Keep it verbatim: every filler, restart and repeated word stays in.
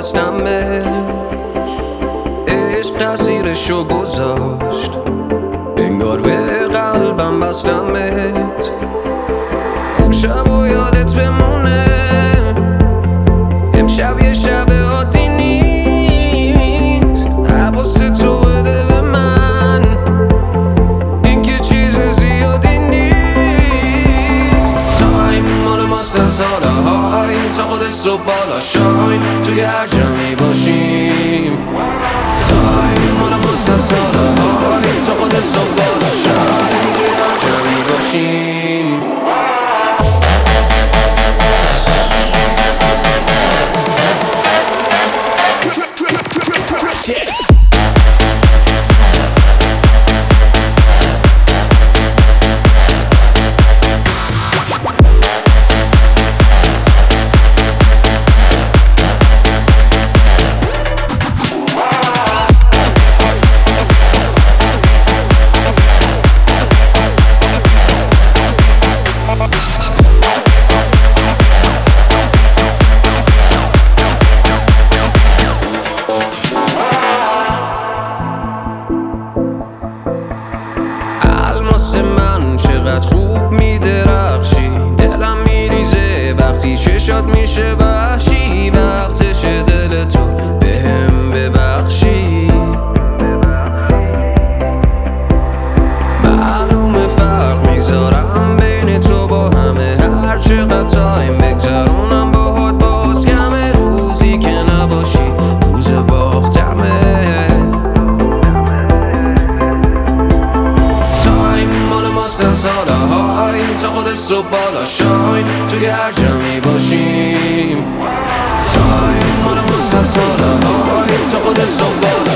بستم بهش، عشق تاثیرشو گذاشت، انگار به قلبم بستمت. امشب و یادت بمونه، امشب یه شب عادی نیست. حواست تو بده به من، این که چیز زیادی نیست. تایم مال ماست از حاله های، تا خودت صبح بالا شاین توی هر جمعی باشیم. تایم مال ماست از حاله های، تا خودت صبح بالا شاین توی هر جمعی باشیم. الماس من چقدر خوب میدرخشی، دلم میریزه وقتی چشات میشه وحشی. وقتشه دل تو بهم ببخشی، معلومه فرق میذارم بین تو با همه. هر چقدر تایم بگذرونم باهات باز کمه، روزی که نباشی روز باختمه. از حاله های، تا خودت صبح بالا شاین توی هر جمعی باشیم. تایم مال ماست از حاله های، تا خودت صبح بالا